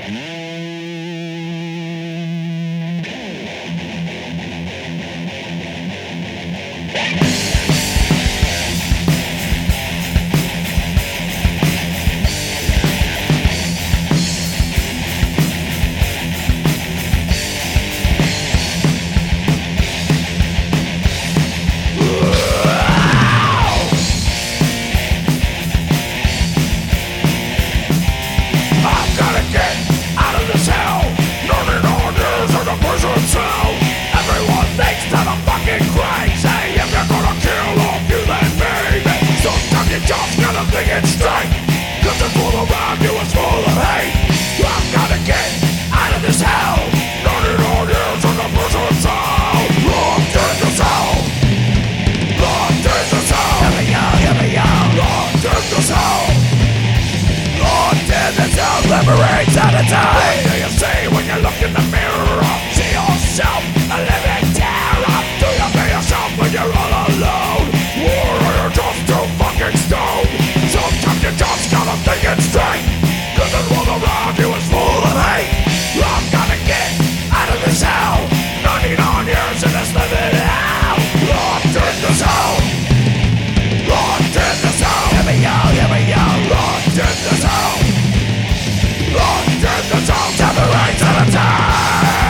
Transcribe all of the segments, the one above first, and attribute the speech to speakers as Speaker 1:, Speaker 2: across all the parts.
Speaker 1: Liberates at a time. What do you see when you look in the mirror? See yourself, a living terror. Do you feel yourself when you're all alone? Or are you just too fucking stoned? Sometimes you just gotta think it straight, 'cause the world around you is full of hate. I'm gonna get out of this hell. 99 years in this living hell. Locked in this hell. Locked in this hell. Hear me out, hear me out. Locked in this hell. Locked in the zone, separates at a time.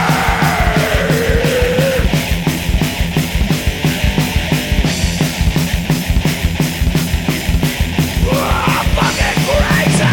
Speaker 1: I'm fucking crazy.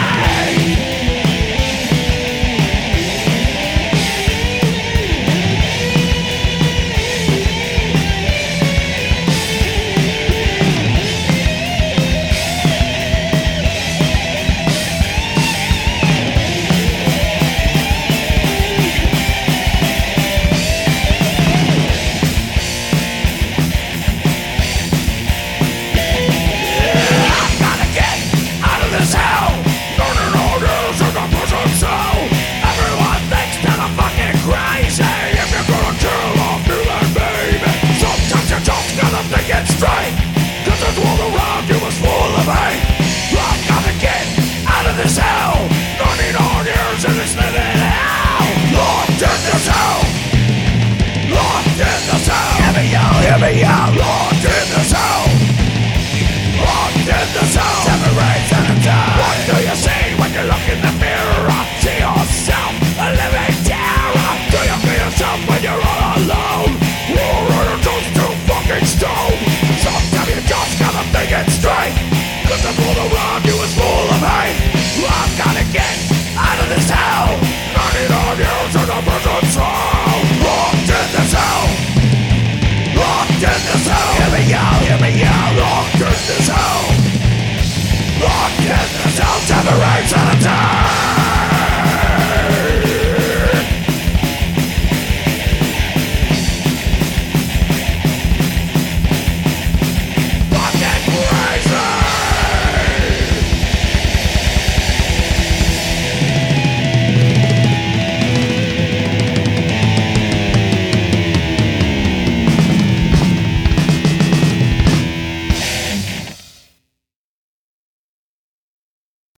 Speaker 1: Straight, 'cause the world around you is full of hate. I'm gonna get out of this hell. 99 years in this living hell. Locked in this hell. Locked in this hell. Hear me out, hear me out. Locked in this hell. Locked in this hell. Separates at a time. What do you see when you look in the mirror? See yourself, a living terror. Do you feel yourself when you're all alone? Or are you just too fucking stoned? Sometimes you just gotta think it straight, 'cause the world around you is full of hate. I'm gonna get out of this hell. 99 years in a prison cell. Locked in this hell. Locked in this hell. Hear me out, hear me out. Locked in this hell. Locked in this hell. Separates at a time.